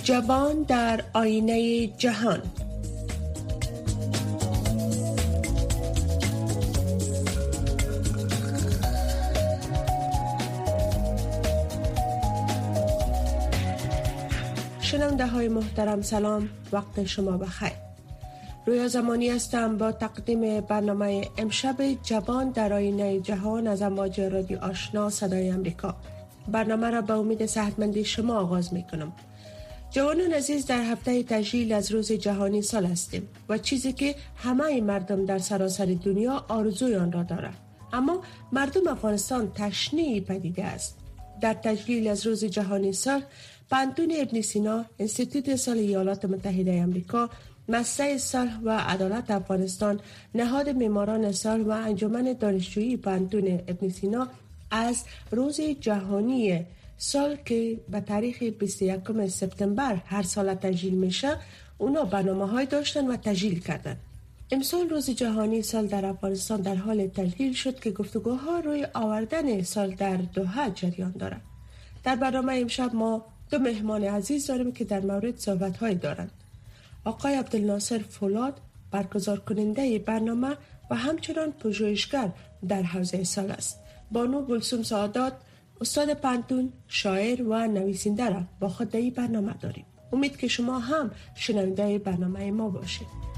جوان در آینه جهان. شنونده های محترم سلام، وقت شما بخیر. رویا زمانی هستم با تقدیم برنامه امشب جوان در آینه جهان از امواج رادیو آشنا صدای امریکا. برنامه را به امید صحتمندی شما آغاز می کنم. جوانان عزیز، در هفته تجلیل از روز جهانی سال هستیم و چیزی که همه مردم در سراسر دنیا آرزوی آن را دارند، اما مردم افغانستان تشنه پدیده است. در تجلیل از روز جهانی سال، پانتون ابن سینا، انستیتوت صلح ایالات متحده آمریکا، مؤسسه صلح و عدالت افغانستان، نهاد معماران صلح و انجمن دانشجویی پانتون ابن سینا از روز جهانی سال که به تاریخ 21 سپتامبر هر سال تجلیل میشه، اونا برنامه‌های داشتن و تجلیل کردن. امسال روز جهانی سال در افغانستان در حال تجلیل شد که گفتگوها روی آوردن سال در دوحه جریان دارد. در برنامه امشب ما دو مهمان عزیز داریم که در مورد صحبت‌های دارند. آقای عبدالناصر فولاد، برگزار کننده برنامه و همچنان پژوهشگر در حوزه سال است. بانو گلسوم سعادت، استاد پانتون، شاعر و نویسنده را با خود در این برنامه داریم. امید که شما هم شنونده برنامه ما باشید.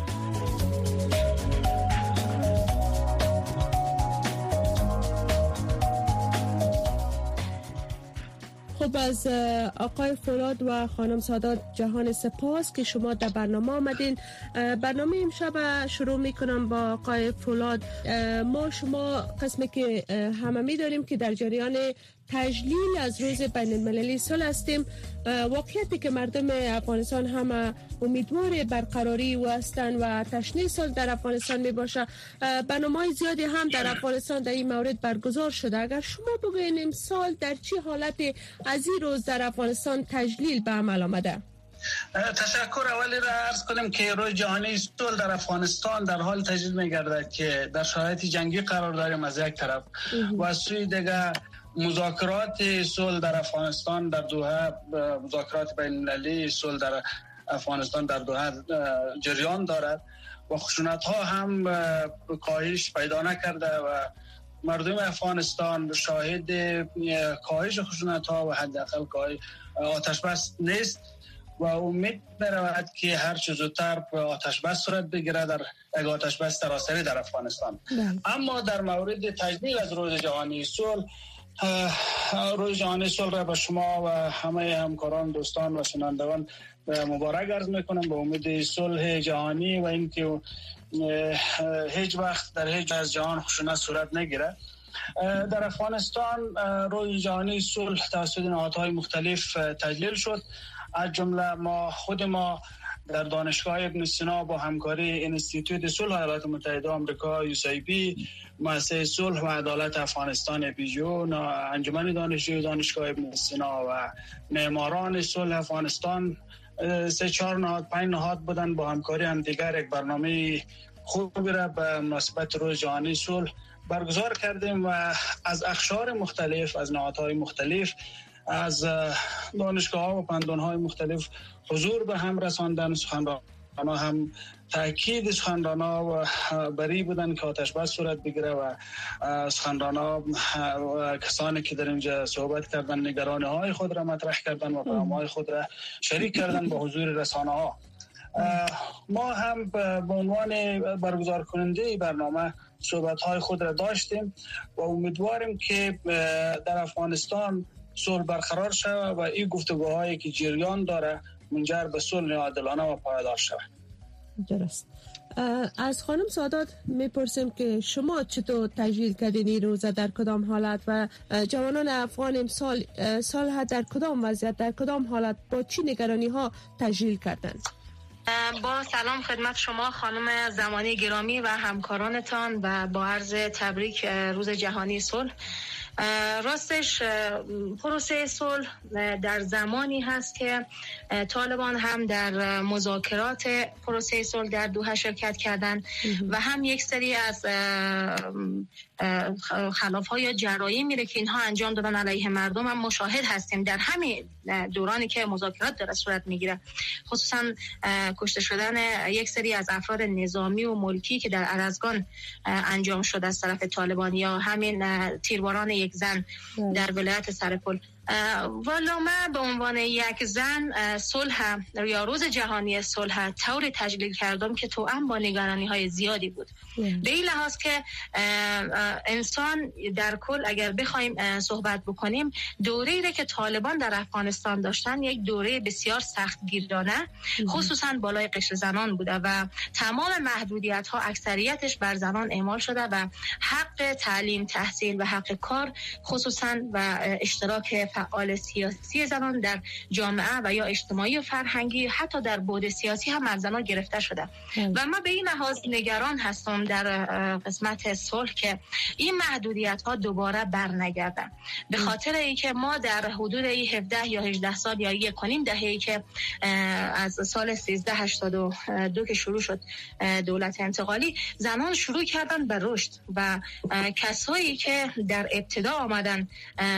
خب، از آقای فولاد و خانم سعادت جهان سپاس که شما در برنامه آمدین. برنامه امشب شروع میکنم با آقای فولاد. ما شما قسمی که همه میداریم که در جریان تجلیل از روز بین المللی صلح هستیم. واقعیتی که مردم افغانستان هم امیدوار برقراری و هستند و تشنه سال در افغانستان می باشه. برنامه‌های زیادی هم در افغانستان در این مورد برگزار شده. اگر شما بگوین امسال در چه حالتی از این روز در افغانستان تجلیل به عمل آمده؟ تشکر. اولی را عرض کنیم که روز جهانی صلح در افغانستان در حال تجلیل می‌گردد که در شرایط جنگی قرار داریم از یک طرف و از سوی دیگر مذاکرات صلح در افغانستان در دوحه، مذاکرات بین المللی صلح در افغانستان در دوحه جریان دارد و خشونت‌ها هم کاهش پیدا نکرده و مردم افغانستان شاهد کاهش خشونت‌ها و حداقل کاهش آتش بس نیست و امید می‌رود که هر چه زودتر آتش بس صورت بگیرد در یک آتش بس سراسری در افغانستان. اما در مورد تجلیل از روز جهانی صلح، روز جهانی صلح را به شما و همه همکاران، دوستان و شنوندگان مبارک عرض میکنم به امید صلح جهانی و اینکه هیچ وقت در هیچ از جهان خشونت صورت نگیره. در افغانستان روز جهانی صلح توسط نهادهای مختلف تجلیل شد. از جمله خود ما در دانشگاه ابن سینا با همکاری انستیتوت صلح ایالات متحده آمریکا USAID، مؤسسه صلح و عدالت افغانستان PGO، انجمن دانشجوی دانشگاه ابن سینا و معماران صلح افغانستان 3-4 نهاد 5 نهاد بودن با همکاری هم دیگر یک برنامه خوبی را به مناسبت روز جهانی صلح برگزار کردیم و از اقشار مختلف، از نهادهای مختلف، از دانشگاه‌ها و پندون‌های مختلف حضور به هم رساندن. سخنران‌ها هم تأکید سخنران‌ها و بری بودن که آتش بس صورت بگیره و سخنران‌ها و کسانی که در اینجا صحبت کردن نگرانی‌های خود را مطرح کردن و پیام‌های خود را شریک کردن با حضور رسانه‌ها. ما هم به عنوان برگزار کننده برنامه صحبت‌های خود را داشتیم و امیدواریم که در افغانستان صلح برقرار شود و این گفتگوهایی که جریان داره منجر به صلح عادلانه و پایدار شود. درست. از خانم سعادت میپرسیم که شما چطور تجلیل کردین این روزه، در کدام حالت و جوانان افغان امسال صلح در کدام وضعیت، در کدام حالت، با چی نگرانی ها تجلیل کردند؟ با سلام خدمت شما خانم زمانی گرامی و همکارانتان و با عرض تبریک روز جهانی صلح. راستش پروسه صلح در زمانی هست که طالبان هم در مذاکرات پروسه صلح در دوحه شرکت کردند و هم یک سری از خلاف‌ها یا جرایمی میره که اینها انجام دادن علیه مردم هم مشاهد هستیم. در همین دورانی که مذاکرات داره صورت میگیره، خصوصا کشته شدن یک سری از افراد نظامی و ملکی که در ارزگان انجام شده از طرف طالبان، یا همین تیرباران یک زن در ولایت سرپل. والا من به عنوان یک زن صلح یا روز جهانی صلح طوری تجلیل کردم که توأم با نگرانی‌های زیادی بود. به این لحاظ که انسان در کل اگر بخوایم صحبت بکنیم، دوره‌ای را که طالبان در افغانستان داشتن یک دوره بسیار سختگیرانه خصوصا بالای قشر زنان بوده و تمام محدودیت‌ها اکثریتش بر زنان اعمال شده و حق تعلیم، تحصیل و حق کار خصوصا و اشتراک فعال سیاسی زنان در جامعه و یا اجتماعی و فرهنگی، حتی در بعد سیاسی هم از زنان گرفته شده. و ما به این لحاظ نگران هستم در قسمت صلح که این محدودیت ها دوباره برنگردن، به خاطر اینکه ما در حدود 17 یا 18 سال یا 1.5 دهه‌ای که از سال 1382 که شروع شد دولت انتقالی، زنان شروع کردن به رشد و کسایی که در ابتدا آمدن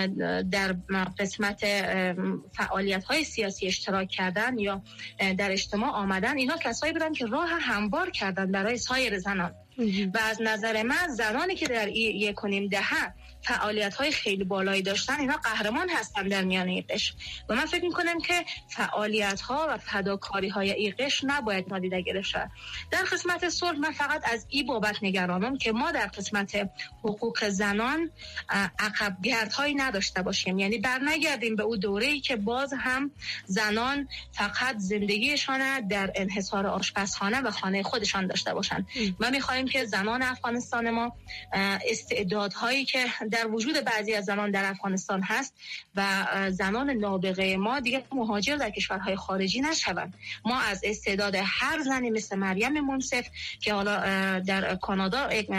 در قسمت فعالیت‌های سیاسی اشتراک کردن یا در اجتماع آمدن، اینا کسایی بودن که راه هموار کردن برای سایر زنان. و از نظر من زنانی که در 1.5 دهه فعالیت‌های خیلی بالایی داشتن، اینا قهرمان هستن در میان این قشر و من فکر می‌کنم که فعالیت‌ها و فداکاری‌های این قشر نباید نادیده گرفته شود. در قسمت صلح من فقط از این بابت نگرانم که ما در قسمت حقوق زنان عقب‌گردهایی نداشته باشیم، یعنی برنگردیم به اون دوره‌ای که باز هم زنان فقط زندگیشان در انحصار آشپزخانه و خانه خودشان داشته باشند. ما می‌خوایم که زنان افغانستان ما استعدادهایی که در وجود بعضی از زنان در افغانستان هست و زنان نابغه ما دیگه مهاجر در کشورهای خارجی نشوند. ما از استعداد هر زنی مثل مریم منصف که حالا در کانادا یک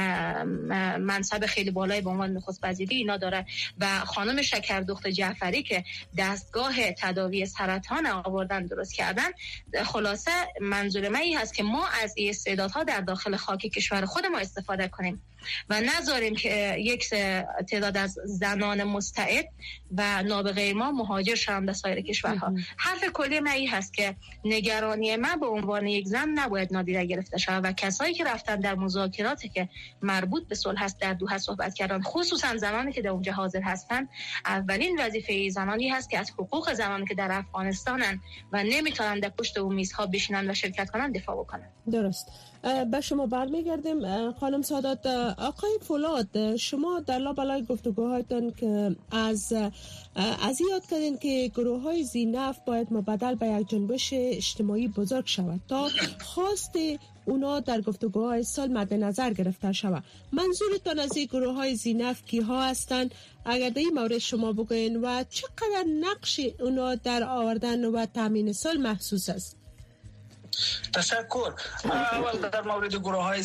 منصب خیلی بالایی به عنوان نخست وزیری اینا داره و خانم شکردخت جعفری که دستگاه تداوی سرطان آوردن درست کردن، خلاصه منظور من این هست که ما از این استعدادها در داخل خاک کشور خود ما استفاده کنیم و نذاریم که یک تعداد از زنان مستعد و نابغه ما مهاجر شوند به سایر کشورها. حرف کلی من این هست که نگرانی من به عنوان یک زن نباید نادیده گرفته شود و کسایی که رفتن در مذاکراتی که مربوط به صلح هست در دوحه صحبت کردن، خصوصا زنانی که در اونجا حاضر هستن، اولین وظیفه زنانی هست که از حقوق زنانی که در افغانستانن و نمیتونن در پشت اون میزها بشینن و شرکت کنن دفاع بکنن. درست. به شما برمیگردیم خانم سادات. آقای فولاد، شما در لابلای گفتگوهایتان که از یاد کردین که گروه‌های ذی‌نفع باید مبدل به یک جنبش اجتماعی بزرگ شود تا خواست اونا در گفتگوهای سال مد نظر گرفته شود. منظورتان از این گروه‌های ذی‌نفع کیها هستند؟ اگر در این مورد شما بگوین و چقدر نقش اونا در آوردن و تامین صلح محسوس است؟ تشکر. اول در مورد گروه‌های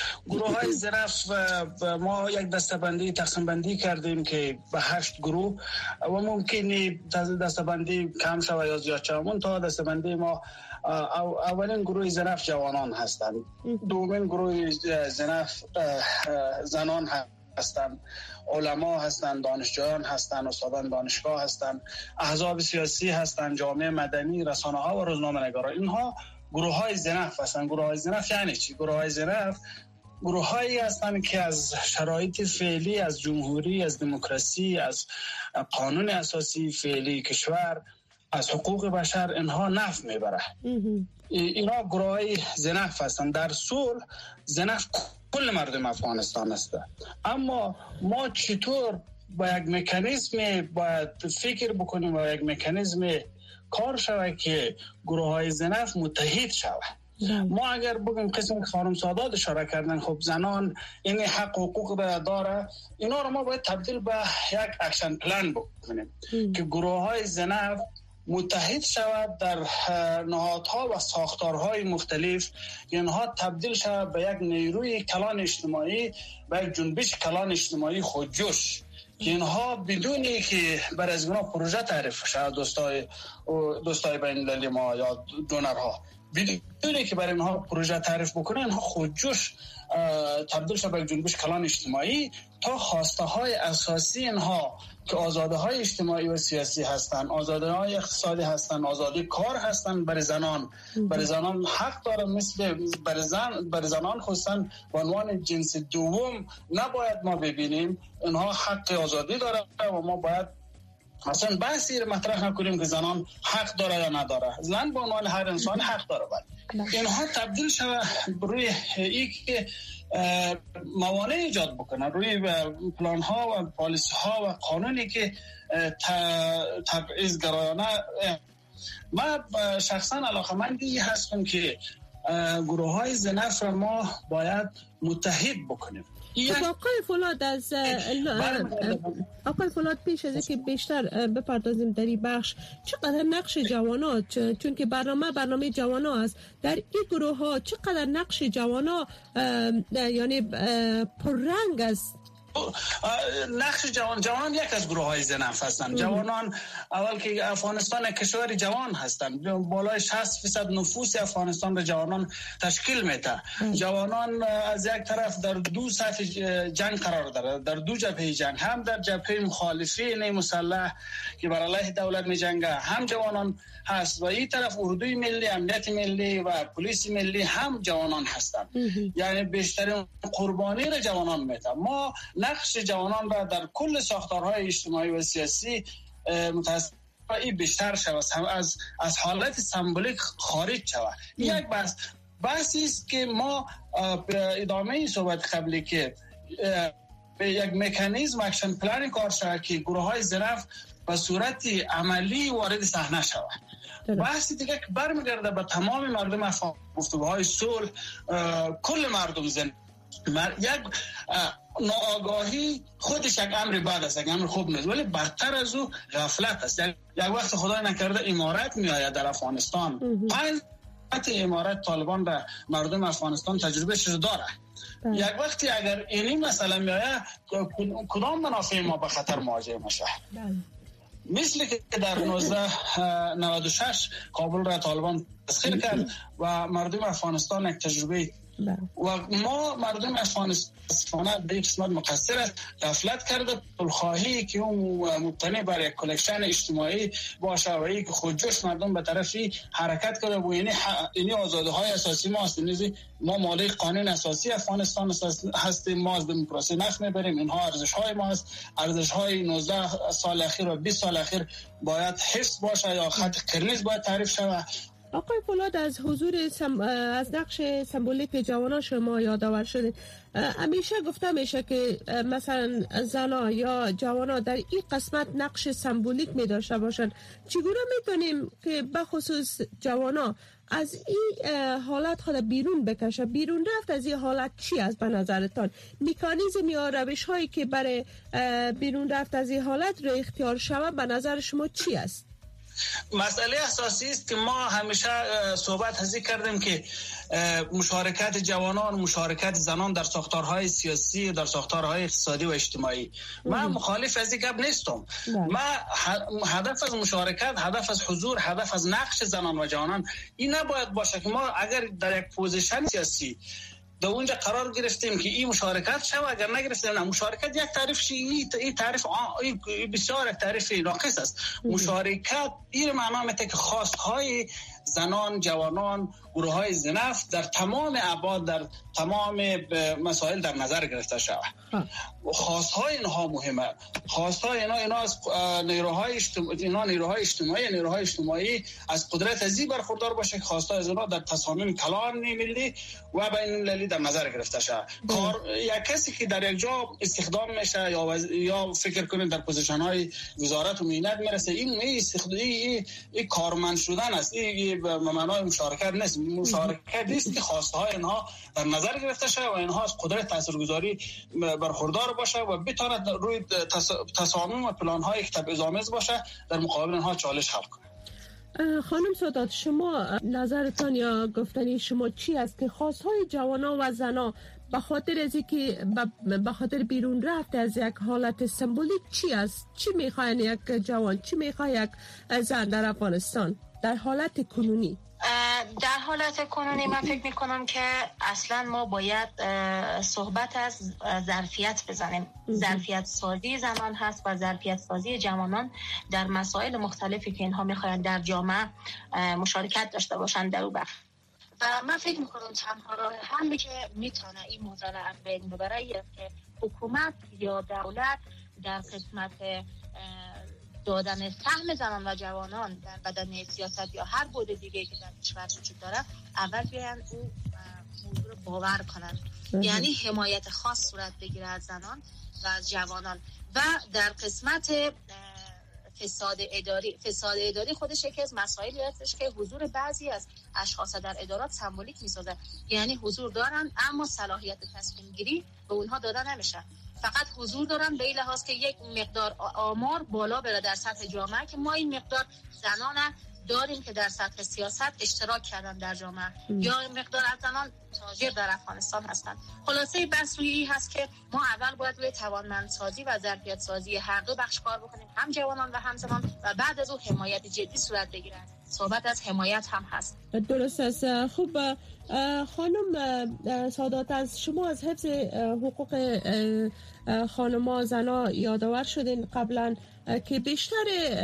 ذی‌نفع ما یک دسته‌بندی تقسیم بندی کردیم که به 8 گروه و ممکنه دسته‌بندی کم شود یا زیاد شود. تا دسته‌بندی ما اولین گروه ذی‌نفع جوانان هستند، دومین گروه ذی‌نفع زنان هستند، علما هستند، دانشجویان هستند، استادان دانشگاه هستند، احزاب سیاسی هستند، جامعه مدنی، رسانه‌ها و روزنامه‌نگاران. اینها گروه‌های ذی‌نفع هستند. گروه‌های ذی‌نفع یعنی چی؟ گروه‌های ذی‌نفع گروه‌هایی هستند که از شرایط فعلی، از جمهوری، از دموکراسی، از قانون اساسی فعلی کشور، از حقوق بشر اینها نفع میبره. اینا گروه‌های ذی‌نفع هستند. در صلح ذی‌نفع کل مردم افغانستان است. اما ما چطور با یک مکانیزم باید فکر بکنیم و یک مکانیزم کار شود که گروه‌های ذی‌نفع متحد شود. ما اگر بگیم قسم خانم سادات اشاره کردن، خب زنان این حق و حقوق داره، اینا رو ما باید تبدیل به یک اکشن پلان بکنیم که گروه‌های ذی‌نفع متحد شود در نهادها و ساختارهای مختلف، اینها تبدیل شود به یک نیروی کلان اجتماعی و یک جنبش کلان اجتماعی خودجوش که اینها بدونی که بر از اونا پروژه تعریف شود، دوستای بین المللی ما یا دونرها بدون که برای اینها پروژه تعریف بکنه، اینها خودجوش تبدیل شد به جنبش کلان اجتماعی تا خواسته های اساسی اینها که آزادی های اجتماعی و سیاسی هستند، آزادی های اقتصادی هستند، آزادی کار هستند، برای زنان حق داره، مثل برای زنان خصوصا به عنوان جنس دوم نباید ما ببینیم. اینها حق آزادی داره و ما باید مثلا بحثی رو مطرح نکنیم که زنان حق داره یا نداره. زن به عنوان هر انسان حق داره. اینها تبدیل شده روی این که موانع ایجاد بکنه روی پلان ها و پالیسی ها و قانونی که تبعیض‌گرایانه. من شخصا علاقه‌مندی هستم که گروه های زنف را ما باید متحد بکنیم. آقای فولاد پیش از اینکه بیشتر بپردازیم در این بخش، چقدر نقش جوانان، چون که برنامه جوانان است، در این گروه ها چقدر نقش جوانان یعنی پررنگ است؟ نقش جوانان یک از گروه های زنف هستند. جوانان اول که افغانستان کشور جوان هستند، بالای 60% نفوس افغانستان را جوانان تشکیل میده. جوانان از یک طرف در دو سطح جنگ قرار دارند، در دو جبهه جنگ، هم در جبهه مخالفین مسلح که بر علیه دولت می‌جنگه، هم جوانان هست و این طرف اردوی ملی، امنیت ملی و پلیس ملی هم جوانان هستند. یعنی بیشترین قربانی را جوانان میده. ما نقش جوانان را در کل ساختارهای اجتماعی و سیاسی متاسفانه بیشتر شود، از حالت سمبولیک خارج شود. یک بحثی است که ما به ادامه صحبت قبلی که یک مکانیزم اکشن پلان کار شود که گروه های زنف به صورت عملی وارد صحنه شود. بحثی دیگه که برمیگرده به تمام مردم افغان، گفتگوهای صلح، کل مردم زن یک ناآگاهی خودش یک امر بد است، یک امر خوب نیست، ولی بدتر از او غفلت است. یک وقت خدای نکرده امارت میآید در افغانستان، 5 امارت طالبان را مردم افغانستان تجربه شده داره. یک وقتی اگر اینی مسئله میآید، کدام منافع ما به خطر مواجه میشه؟ مثل که در 1996 کابل را طالبان تسخیر کرد و مردم افغانستان یک تجربه و ما مردم افغانستان به یک قسمت مقصر است، غفلت کرده. پولخواهی که اون مبتنی بر یک کلکشن اجتماعی باشه و یک خودجوش مردم به طرفی حرکت کرده و اینی آزادی های اساسی ما است. ما مالک قانون اساسی افغانستان هستیم، ما از دموکراسی نفع میبریم، اینها ارزش های ما است. ارزش های 19 سال اخیر و 20 سال اخیر باید حفظ باشه یا خط قرمز باید تعریف شود. آقای فولاد، از از نقش سمبولیک جوانان شما یادآور شده. همیشه گفته میشه که مثلا زنا یا جوانا در این قسمت نقش سمبولیک می داشته باشند. چگونه میتونیم که بخصوص جوانا از این حالت خود بیرون بکشه؟ بیرون رفت از این حالت چی است به نظرتان؟ مکانیزم یا روش هایی که برای بیرون رفت از این حالت رو اختیار شود به نظر شما چی است؟ مسئله اساسی است که ما همیشه صحبت هزی کردیم که مشارکت جوانان، مشارکت زنان در ساختارهای سیاسی، در ساختارهای اقتصادی و اجتماعی. من مخالف از این گپ نیستم. من هدف از مشارکت، هدف از حضور، هدف از نقش زنان و جوانان این نباید باشه که ما اگر در یک پوزیشن سیاسی در اونجا قرار گرفتیم که این مشارکت شود، اگر نگرفتیم نه. مشارکت یک تعریف این تعریف بسیار یک تعریف ناقص است. مشارکت این معنا میده که خواستهای زنان، جوانان، گروه های زنف در تمام ابعاد، در تمام مسائل در نظر گرفته شود. خواستهای اینها مهمه. خواستهای اینا از نیروهای اجتماعی از قدرت ازی برخوردار باشه که خواستهای از اینا در تصامیم کلان ملی و بین المللی در نظر گرفته شود. یک کسی که در یک جا استخدام میشه یا فکر کنید در پوزیشن های وزارت و معینت میرسه، این کارمند شدن است. این به معنای مشارکت نیست. مشارکت نیست که خواسته های اینها در نظر گرفته شود و اینها از قدرت تاثیرگذاری برخوردار باشه و بتواند روی تصامیم و پلان های که تبعیض‌آمیز باشه در مقابل اینها چالش حل کنه. خانم سادات، شما نظرتان یا گفتنی شما چی است که خواستهای جوانان و زنان به خاطر از اینکه به خاطر بیرون رفت از یک حالت سمبولیک چی است؟ چی میخواین یک جوان، چی میخواد یک زن در افغانستان در حالت کنونی؟ در حالت کنونی من فکر میکنم که اصلا ما باید صحبت از ظرفیت بزنیم. ظرفیت سازی زنان هست و ظرفیت سازی جوانان در مسائل مختلفی که اینها میخواین در جامعه مشارکت داشته باشن در اون بخش. و من فکر میکنم تنها راه حلی که میتونه این موضوع را از بین ببره است که حکومت یا دولت در قسمت دادن سهم زنان و جوانان در بدن سیاست یا هر بود دیگه که در کشور وجود داره اول بیان او موضوع رو باور کنن، یعنی حمایت خاص صورت بگیره از زنان و از جوانان. و در قسمت فساد اداری خودش یکی از مسائلی هستش که حضور بعضی از اشخاص در ادارات سمبولیک میسازه، یعنی حضور دارن اما صلاحیت تصمیم گیری به اونها داده نمیشه. فقط حضور دارن به این لحاظ که یک مقدار آمار بالا بره در سطح جامعه که ما این مقدار زنان داریم که در سطح سیاست اشتراک کردن در جامعه یا مقدار از زنان تاجر در افغانستان هستند. خلاصه بحث روی این هست که ما اول باید روی توانمندسازی و ظرفیت سازی هر دو بخش کار بکنیم، هم جوانان و هم زنان، و بعد از اون حمایت جدی صورت بگیره. صحبت از حمایت هم هست. درست است. خوب خانم سادات، از شما از حفظ حقوق خانم‌ها زن‌ها یادآور شدین قبلا که بیشتر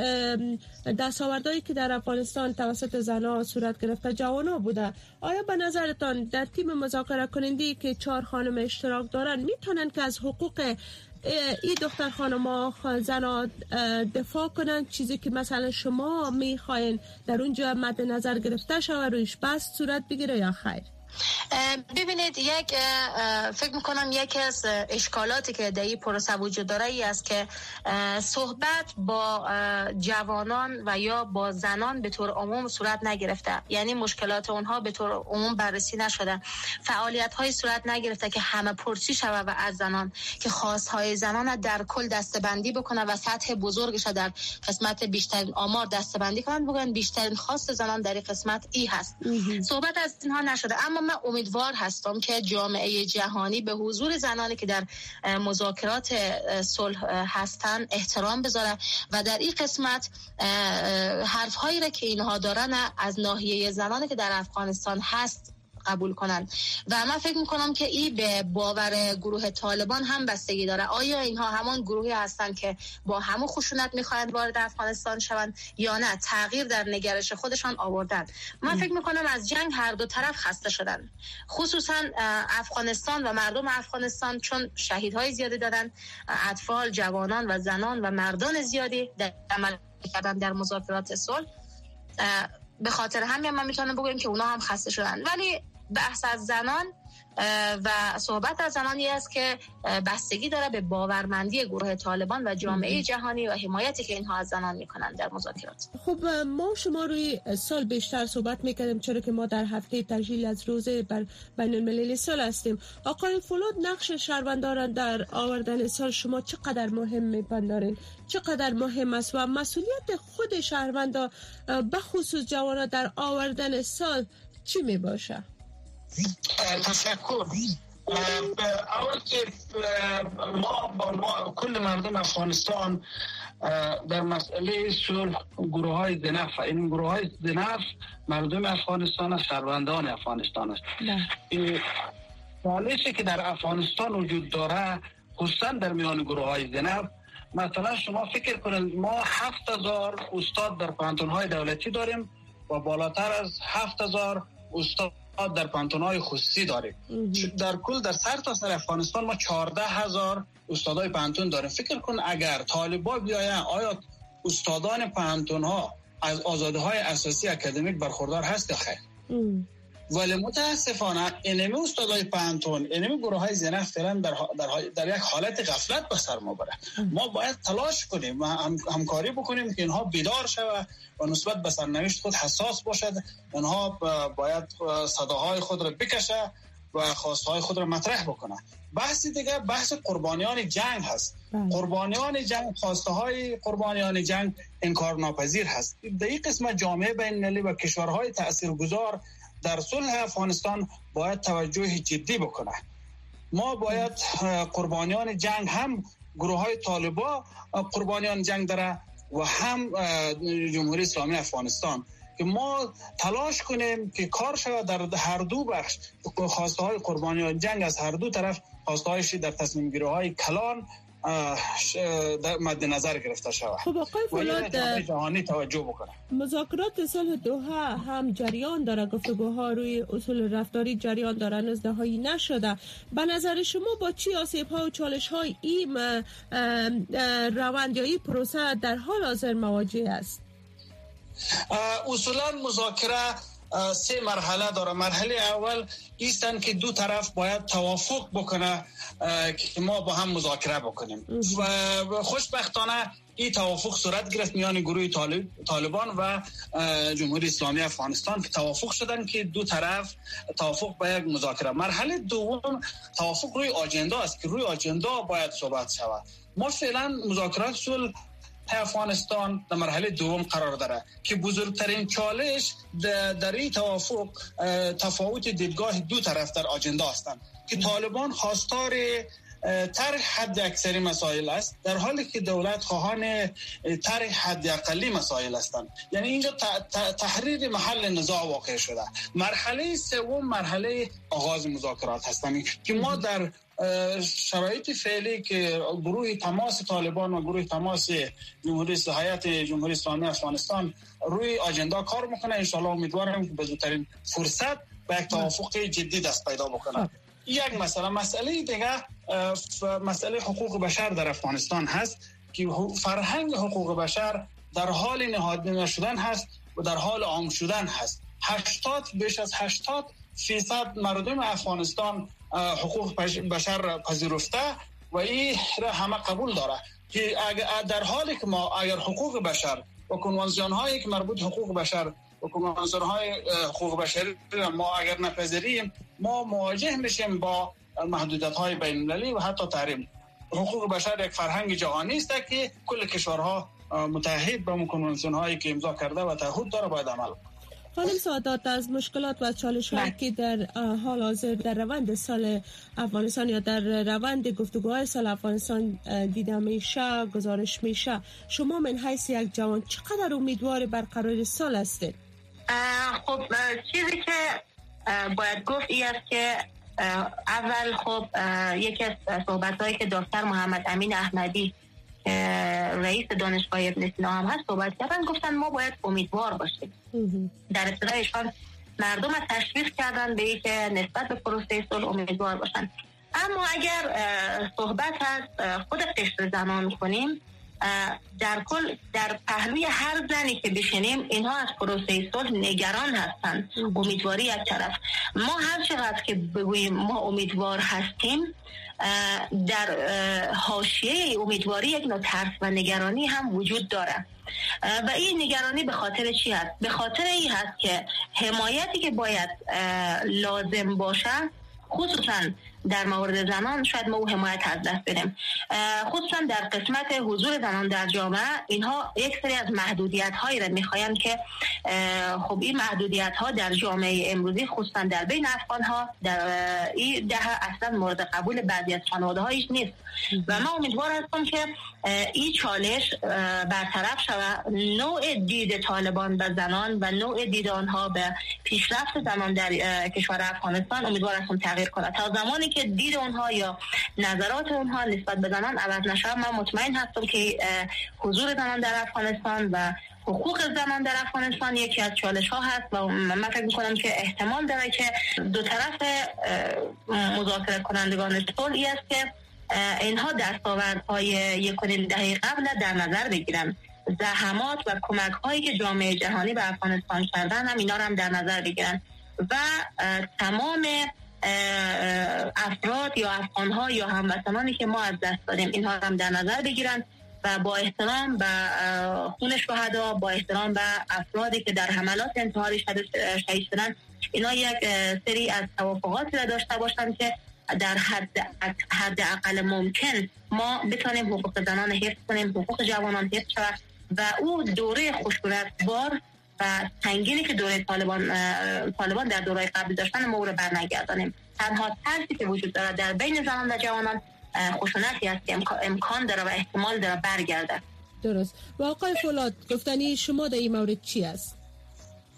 دستاوردهایی که در افغانستان توسط زن‌ها صورت گرفته جوان‌ها بوده. آیا به نظرتان در تیم مذاکره کننده که 4 خانم اشتراک دارن میتونن که از حقوق این دختر خانم‌ها زن‌ها دفاع کنن، چیزی که مثلا شما میخواین در اونجا مد نظر گرفته شود رویش بحث صورت بگیره یا خیر؟ ببینید، فکر میکنم یکی از اشکالاتی که در این پروسه وجود داره ای است که صحبت با جوانان و یا با زنان به طور عموم صورت نگرفته، یعنی مشکلات اونها به طور عموم بررسی نشده، فعالیت های صورت نگرفته که همه پرسی شود و از زنان که خواستهای زنان در کل دستبندی بکنه و سطح بزرگش در قسمت بیشترین آمار دستبندی کنند، بگن بیشترین خواست زنان در این قسمت ای هست. صحبت از اینها نشده، اما من امیدوار هستم که جامعه جهانی به حضور زنانی که در مذاکرات صلح هستند احترام بذاره و در این قسمت حرف‌هایی را که اینها دارن از ناحیه زنانی که در افغانستان هست قبول کنند. و من فکر میکنم که این به باور گروه طالبان هم بستگی داره. آیا اینها همان گروهی هستند که با همون خشونت میخواهند وارد افغانستان شوند یا نه تغییر در نگرش خودشان آوردن؟ من فکر میکنم از جنگ هر دو طرف خسته شدن، خصوصا افغانستان و مردم افغانستان، چون شهیدهای زیادی دادن، اطفال، جوانان و زنان و مردان زیادی در عمل کردن در مذاکرات صلح. به خاطر همین من میتونم بگم که اونا هم خسته شدن. ولی بحث از زنان و صحبت از زنانی است که بستگی داره به باورمندی گروه طالبان و جامعه جهانی و حمایتی که اینها از زنان میکنن در مذاکرات. خب ما شما روی سال بیشتر صحبت میکردیم، چرا که ما در هفته تجلیل از روزه بین المللی سال هستیم. آقای فولاد، نقش شهروندان در آوردن سال شما چقدر مهم میپندارین؟ چقدر مهم است و مسئولیت خود شهروندان به خصوص جوانان در آوردن سال چی میباشه؟ تشکر. اول که ما کل مردم افغانستان در مسئله صلح گروه های زنف، این گروه های زنف مردم افغانستان است، شهروندان افغانستان است. این چالشی که در افغانستان وجود داره خصوصا در میان گروه های زنف، مثلا شما فکر کنید ما 7000 استاد در پانتون‌های دولتی داریم و بالاتر از 7000 استاد در پانتون‌های خصوصی داریم. در کل در سرتاسر افغانستان ما 14000 استادای پانتون داریم. فکر کن اگر طالبا بیاین، آیا استادان پانتون‌ها از آزادی‌های اساسی اکادمیک برخوردار هست یا خیر؟ ولی متاسفانه اینمی استادای پانتون، اینمی گروه‌های زنف فعلا در یک حالت غفلت به سر میبره. ما باید تلاش کنیم و همکاری بکنیم که اینها بیدار شود و نسبت به سرنوشت خود حساس باشد. اینها باید صداهای خود را بکشه و خواستهای خود را مطرح بکنه. بحث دیگه بحث قربانیان جنگ هست. قربانیان جنگ، خواسته های قربانیان جنگ انکارناپذیر هست. در این قسمت جامعه بین‌المللی و کشورهای تاثیرگذار در صلح افغانستان باید توجه جدی بکنه. ما باید قربانیان جنگ، هم گروه های طالبا قربانیان جنگ داره و هم جمهوری اسلامی افغانستان، که ما تلاش کنیم که کار شود در هر دو بخش، خواسته های قربانیان جنگ از هر دو طرف، خواسته هایش در تصمیم گیری های کلان مد نظر گرفته شود. خب آقای فولاد، جهانی توجه بکنه. مذاکرات صلح دوحه هم جریان داره، گفتگوها روی اصول رفتاری جریان داره، نزدهایی نشده. به نظر شما با چی آسیب ها و چالش های این روند یا این پروسه در حال حاضر مواجه است؟ اصولا مذاکره 3 مرحله داره. مرحله اول ایستن که دو طرف باید توافق بکنه که ما با هم مذاکره بکنیم و خوشبختانه این توافق صورت گرفت میان گروه طالبان و جمهوری اسلامی افغانستان که توافق شدن که دو طرف توافق به یک مذاکره. مرحله دوم توافق روی آجندا است که روی آجندا باید صحبت شود. ما فعلا مذاکرات صلح افغانستان در مرحله دوم قرار داره که بزرگترین چالش در این توافق تفاوت دیدگاه دو طرف در آجندا هستند که طالبان خواستار طرح حد اکثری مسائل است، در حالی که دولت خواهان طرح حد اقلی مسائل هستند. یعنی اینجا تحریر محل نزاع واقع شده. مرحله سوم مرحله آغاز مذاکرات هستند که ما در شرایط فعلی که گروه تماس طالبان و گروه تماس هیئت جمهوری اسلامی افغانستان روی آجندا کار میکنه، ان شاءالله امیدوارم که به زودترین فرصت به یک توافق جدی دست پیدا بکنه. یک مسئله دیگه مسئله حقوق بشر در افغانستان هست که فرهنگ حقوق بشر در حال نهادینه شدن هست و در حال عام شدن هست. بیش از 80% مردم افغانستان حقوق بشر پذیرفته و این را همه قبول داره که در حالی که ما اگر حقوق بشر و کنوانسیون هایی که مربوط حقوق بشر و کنوانسیون های حقوق بشری ما اگر نپذیریم، ما مواجه میشیم با محدودیت های بین المللی و حتی تحریم. حقوق بشر یک فرهنگ جهانی است که کل کشورها متحد به کنوانسیون هایی که امضا کرده و تعهد داره باید عمل کنند. خانم سعادت، از مشکلات و چالش‌هایی که در حال حاضر در روند صلح افغانستان یا در روند گفتگوهای صلح افغانستان دیده میشه، گزارش میشه، شما من حیث یک جوان چقدر امیدوار برقراری صلح هستید؟ خب چیزی که باید گفت این است که اول خب یکی از صحبت‌هایی که دکتر محمد امین احمدی رئیس دانشگاه ابن سینا هم هست صحبت کردن، گفتن ما باید امیدوار باشیم. در ابتدا ایشان مردم را تشویق کردن به اینکه نسبت به پروسه صلح امیدوار باشن. اما اگر صحبت از خود قشر زنان کنیم، در کل در پهلوی هر زنی که بشینیم اینها از پروسه صلح نگران هستند. امیدواری از طرف ما هر چقدر که بگوییم ما امیدوار هستیم، در حاشیه امیدواری یک نوع ترس و نگرانی هم وجود داره و این نگرانی به خاطر چی هست؟ به خاطر این هست که حمایتی که باید لازم باشه، خصوصا در مورد زنان، شاید ما او حمایت از دست بدیم، خصوصا در قسمت حضور زنان در جامعه. اینها یک سری از محدودیت هایی را میخواین که خب این محدودیت ها در جامعه امروزی خصوصا در بین افغان ها در این دهه اصلا مورد قبول بعضی از خانواده هایش نیست و من امیدوار هستم که این چالش برطرف شود. نوع دید طالبان به زنان و نوع دید آنها به پیشرفت زنان در کشور افغانستان امیدوار هستم تغییر کنه. تا زمانی که دید اونها یا نظرات اونها نسبت به زنان عوض نشه، من مطمئن هستم که حضور زنان در افغانستان و حقوق زنان در افغانستان یکی از چالش ها هست و من فکر میکنم که احتمال داره که دو طرف مذاکره کنندگان صلح است که اینها دستاوردهای 1.5 دهه قبل در نظر بگیرن. زحمات و کمک هایی که جامعه جهانی به افغانستان کردن هم اینا رو هم در نظر بگیرن و تمام افراد یا افغان‌ها یا هموطنانی که ما از دست دادیم اینها هم در نظر بگیرن و با احترام به خون شهدا، با احترام به افرادی که در حملات انتحاری شهید شدن، اینا یک سری از توافقاتی را داشته باشن که در حد اقل ممکن ما بتونیم حقوق زنان حفظ کنیم، حقوق جوانان حفظ شود و او دوره خشونت‌بار و سنگینی که دوره طالبان در دوره قبل داشتن ما رو برنگردانیم. تنها ترسی که وجود داره در بین زنان و جوانان خشونتی است که امکان داره و احتمال داره برگرده. درست. و آقای فولاد، گفتنی شما در این مورد چی است؟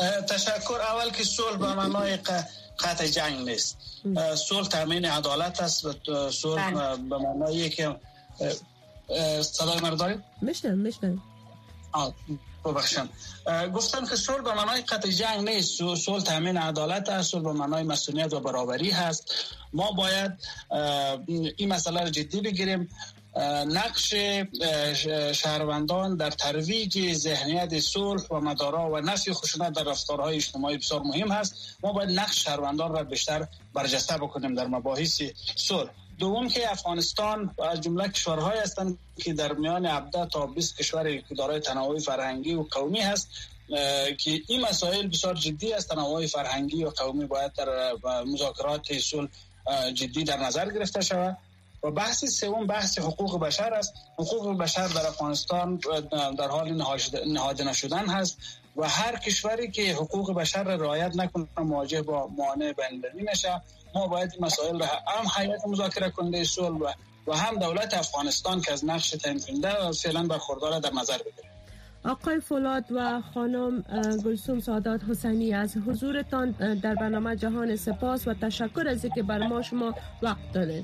تشکر. اول که صلح به معنای قطع جنگ نیست. صلح تامین عدالت است و صلح به معنای که صدای من دارید؟ میشنم. ببخشم. گفتم که صلح به معنای قطع جنگ نیست. صلح تامین عدالت است. صلح به معنای مسئولیت و برابری هست. ما باید این مسئله رو جدی بگیریم. نقش شهروندان در ترویج ذهنیت صلح و مدارا و نفی خشونت در رفتارهای اجتماعی بسیار مهم هست. ما باید نقش شهروندان را بیشتر برجسته بکنیم در مباحث صلح. دوم که افغانستان از جمله کشورهایی هستند که در میان 17 تا 20 کشور که دارای تنوع فرهنگی و قومی هست که این مسائل بسیار جدی است. تنوع فرهنگی و قومی باید در مذاکرات صلح جدی در نظر گرفته شود. و بحث سوم بحث حقوق بشر است. حقوق بشر در افغانستان در حال نهاده نشدن هست و هر کشوری که حقوق بشر را رعایت نکنه مواجه با موانع بین‌المللی میشه. ما باید این مسائل را هم هیئت مذاکره کننده صلح و هم دولت افغانستان که از نقش تعیین کننده فعلا برخوردار در نظر بگیریم. آقای فولاد و خانم گلسوم سعادت حسینی، از حضورتان در برنامه جهان سپاس و تشکر از اینکه بر ما شما وقت دادید.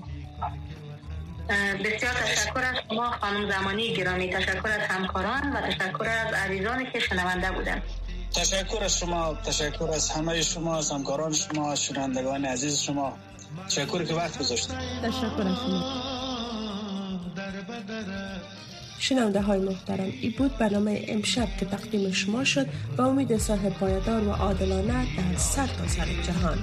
بسیار تشکر از شما خانم زمانی گرامی، تشکر از همکاران و تشکر از عزیزانی که شنونده بودند. تشکر از شما، تشکر از همه شما، از همکاران شما، شنوندگان عزیز شما. تشکر که وقت گذاشتید. تشکر از شما. شنونده های محترم، این بود برنامه امشب که تقدیم شما شد با امید صحت پایدار و عادلانه در سرتاسر جهان.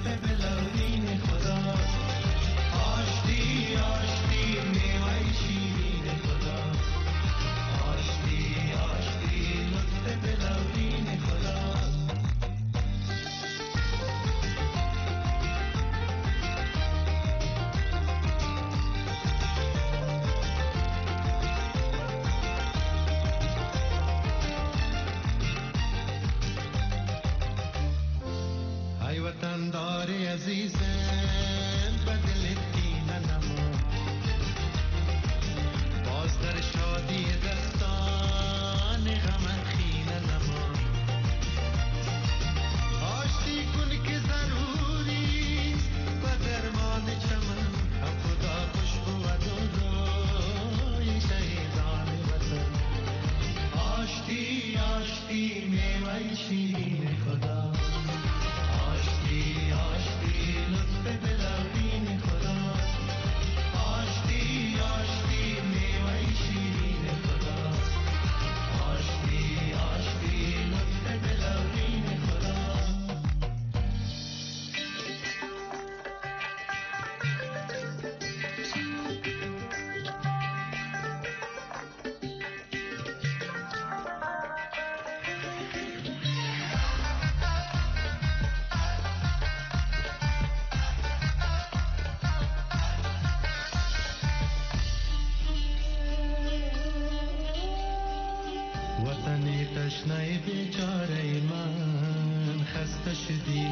تشنه بیچاره من خسته شدی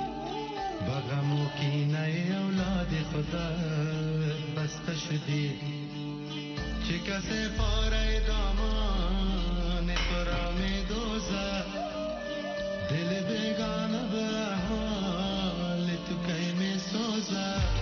بغم و کینه اولاد خدا بسته شدی چه کسی پاره دامان تو را می دوزه دل بیگانه به حال تو کی می سوزه